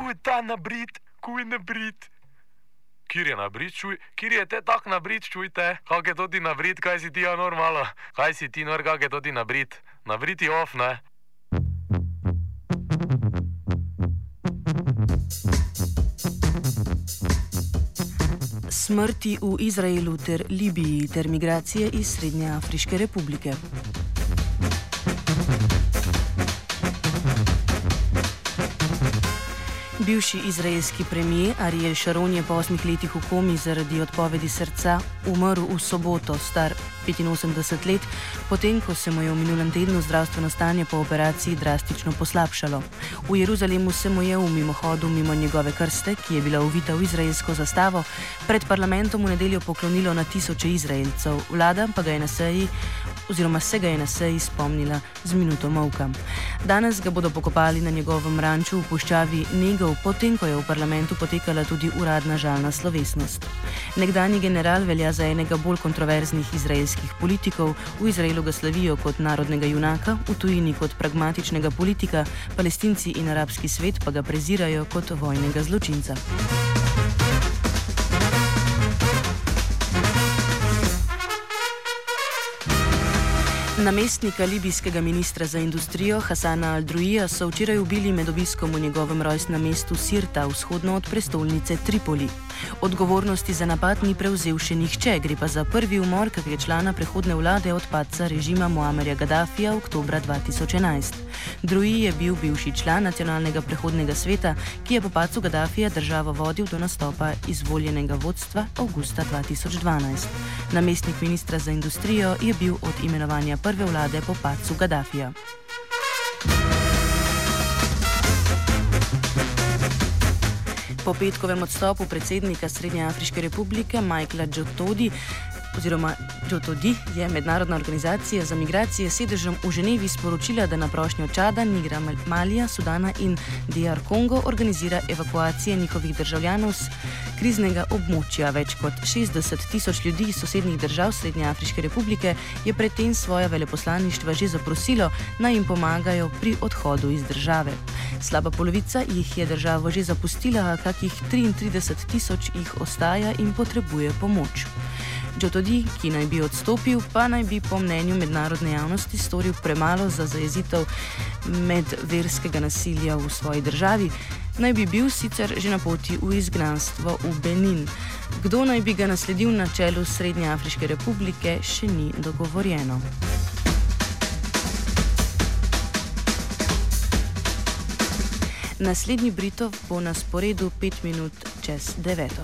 Kuj ta nabrit, kuj nabrit. Kjer je nabrit, čuj? Kjer je te tak nabrit, čujte? Kak je to ti nabrit, kaj si ti ja normalo? Kaj si ti nor, kak je to ti nabrit? Nabrit je off, ne? Smrti v Izraelu ter Libiji ter migracije iz Srednje Afriške republike. Bivši izraelski premijer Ariel Sharon je po 8 letih v komi zaradi odpovedi srca umrl v soboto, star 85 let, potem ko se mu je v minulem tednu zdravstveno stanje po operaciji drastično poslabšalo. V Jeruzalemu se mu je v mimohodu mimo njegove krste, ki je bila uvita v izraelsko zastavo, pred parlamentom v nedeljo poklonilo na tisoče Izraelcev. Vlada pa ga je se ga je na seji spomnila z minuto molka. Danes ga bodo pokopali na njegovem ranču v puščavi Negov, potem ko je v parlamentu potekala tudi uradna žalna slovesnost. Nekdanji general velja za enega bolj kontroverznih izraelskih politikov, v Izraelu ga slavijo kot narodnega junaka, v tujini kot pragmatičnega politika, Palestinci in arabski svet pa ga prezirajo kot vojnega zločinca. Namestnika libijskega ministra za industrijo Hasana al-Druija so včeraj ubili med obiskom v njegovem rojstnem mestu Sirta, vzhodno od prestolnice Tripoli. Odgovornosti za napad ni prevzel še nihče, gre pa za prvi umor kakega člana prehodne vlade od padca režima Muamarja Gadafija oktobra 2011. Druji je bil bivši član nacionalnega prehodnega sveta, ki je po padcu Gadafija državo vodil do nastopa izvoljenega vodstva avgusta 2012. Namestnik ministra za industrijo je bil od imenovanja prve vlade po padcu Gadafija. Po petkovem odstopu predsednika Srednje Afriške republike Michaela Džotodi je mednarodna organizacija za migracije s sedežem v Ženevi sporočila, da na prošnjo Čada, Nigra, Malija, Sudana in DR Kongo organizira evakuacije njihovih državljanov z kriznega območja. Več kot 60.000 ljudi iz sosednjih držav Srednje Afriške republike je predtem svoja veleposlaništva že zaprosilo, naj jim pomagajo pri odhodu iz države. Slaba polovica jih je državo že zapustila, a kakih 33.000 jih ostaja in potrebuje pomoč. Džotodi, ki naj bi odstopil, pa naj bi po mnenju mednarodne javnosti storil premalo za zajezitev medverskega nasilja v svoji državi, naj bi bil sicer že na poti v izgnanstvo v Benin. Kdo naj bi ga nasledil na čelu Srednje Afriške republike, še ni dogovorjeno. Naslednji Britov bo na sporedu 5 minut čez 9.